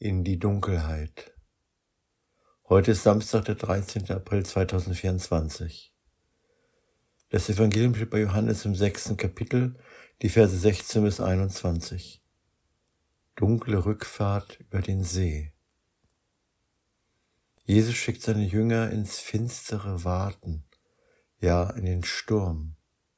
in die Dunkelheit. Heute ist Samstag, der 13. April 2024. Das Evangelium steht bei Johannes im 6. Kapitel, die Verse 16 bis 21. Dunkle Rückfahrt über den See. Jesus schickt seine Jünger ins finstere Warten, ja in den Sturm.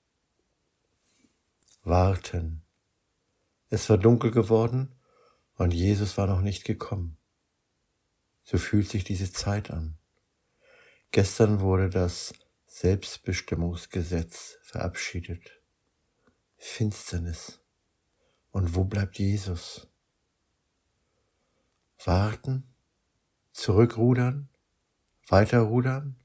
Warten. Es war dunkel geworden und Jesus war noch nicht gekommen. So fühlt sich diese Zeit an. Gestern wurde das Selbstbestimmungsgesetz verabschiedet. Finsternis. Und wo bleibt Jesus? Warten? Zurückrudern? Weiterrudern?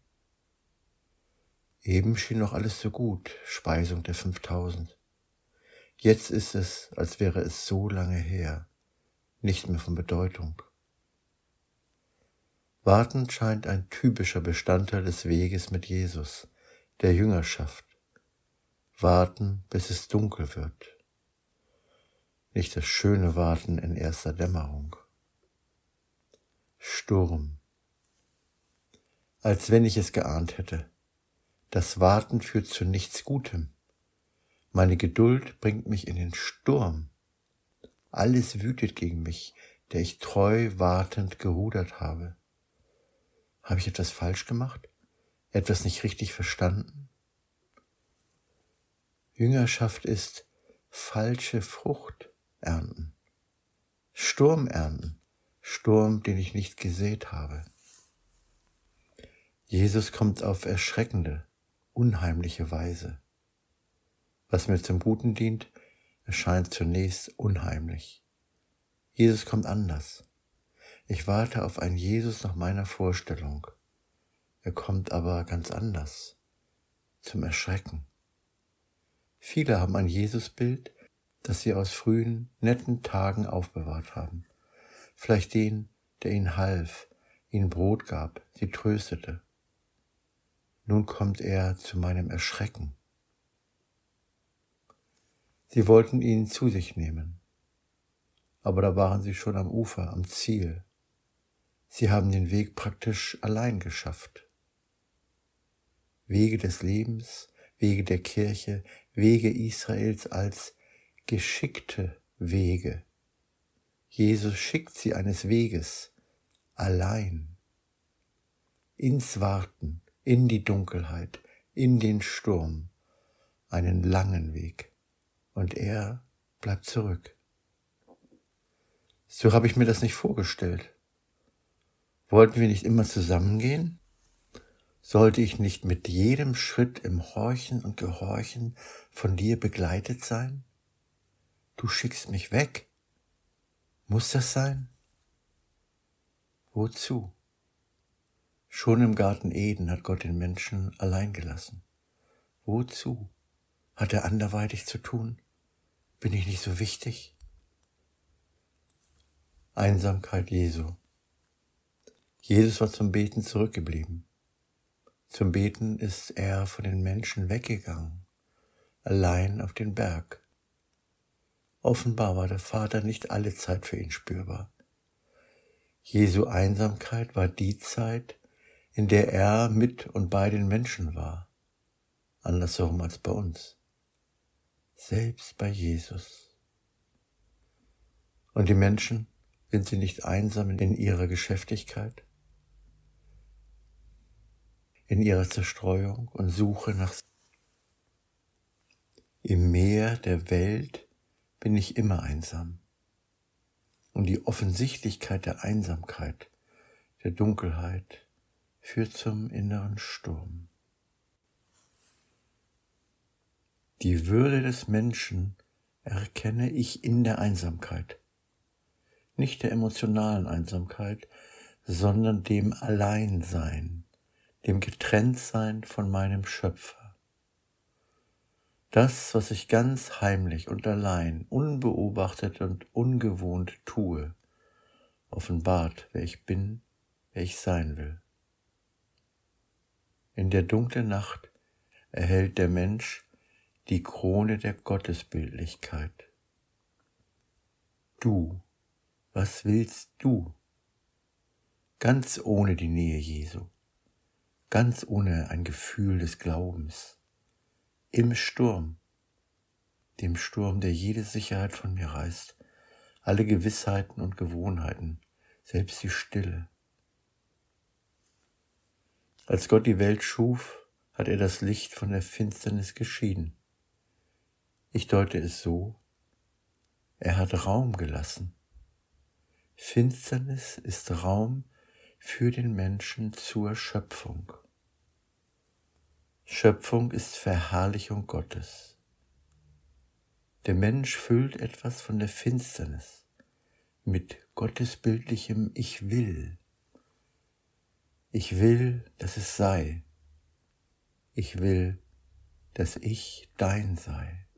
Eben schien noch alles so gut, Speisung der 5000. Jetzt ist es, als wäre es so lange her, nicht mehr von Bedeutung. Warten scheint ein typischer Bestandteil des Weges mit Jesus, der Jüngerschaft. Warten, bis es dunkel wird. Nicht das schöne Warten in erster Dämmerung. Sturm. Als wenn ich es geahnt hätte. Das Warten führt zu nichts Gutem. Meine Geduld bringt mich in den Sturm. Alles wütet gegen mich, der ich treu wartend gerudert habe. Habe ich etwas falsch gemacht? Etwas nicht richtig verstanden? Jüngerschaft ist falsche Frucht ernten. Sturm ernten. Sturm, den ich nicht gesät habe. Jesus kommt auf erschreckende, unheimliche Weise. Was mir zum Guten dient, erscheint zunächst unheimlich. Jesus kommt anders. Ich warte auf einen Jesus nach meiner Vorstellung. Er kommt aber ganz anders, zum Erschrecken. Viele haben ein Jesusbild, das sie aus frühen, netten Tagen aufbewahrt haben. Vielleicht den, der ihnen half, ihnen Brot gab, sie tröstete. Nun kommt er zu meinem Erschrecken. Sie wollten ihn zu sich nehmen, aber da waren sie schon am Ufer, am Ziel. Sie haben den Weg praktisch allein geschafft. Wege des Lebens, Wege der Kirche, Wege Israels als geschickte Wege. Jesus schickt sie eines Weges, allein, ins Warten, in die Dunkelheit, in den Sturm, einen langen Weg. Und er bleibt zurück. So habe ich mir das nicht vorgestellt. Wollten wir nicht immer zusammengehen? Sollte ich nicht mit jedem Schritt im Horchen und Gehorchen von dir begleitet sein? Du schickst mich weg. Muss das sein? Wozu? Schon im Garten Eden hat Gott den Menschen allein gelassen. Wozu? Hat er anderweitig zu tun? Bin ich nicht so wichtig? Einsamkeit Jesu. Jesus war zum Beten zurückgeblieben. Zum Beten ist er von den Menschen weggegangen, allein auf den Berg. Offenbar war der Vater nicht alle Zeit für ihn spürbar. Jesu Einsamkeit war die Zeit, in der er mit und bei den Menschen war, andersherum als bei uns. Selbst bei Jesus. Und die Menschen, sind sie nicht einsam in ihrer Geschäftigkeit, in ihrer Zerstreuung und Suche nach? Im Meer der Welt bin ich immer einsam. Und die Offensichtlichkeit der Einsamkeit, der Dunkelheit, führt zum inneren Sturm. Die Würde des Menschen erkenne ich in der Einsamkeit. Nicht der emotionalen Einsamkeit, sondern dem Alleinsein, dem Getrenntsein von meinem Schöpfer. Das, was ich ganz heimlich und allein, unbeobachtet und ungewohnt tue, offenbart, wer ich bin, wer ich sein will. In der dunklen Nacht erhält der Mensch die Krone der Gottesbildlichkeit. Du, Was willst du? Ganz ohne die Nähe Jesu, ganz ohne ein Gefühl des Glaubens, im Sturm, dem Sturm, der jede Sicherheit von mir reißt, alle Gewissheiten und Gewohnheiten, selbst die Stille. Als Gott die Welt schuf, hat er das Licht von der Finsternis geschieden. Ich deute es so, er hat Raum gelassen. Finsternis ist Raum für den Menschen zur Schöpfung. Schöpfung ist Verherrlichung Gottes. Der Mensch füllt etwas von der Finsternis mit gottesbildlichem Ich will. Ich will, dass es sei. Ich will, dass ich dein sei.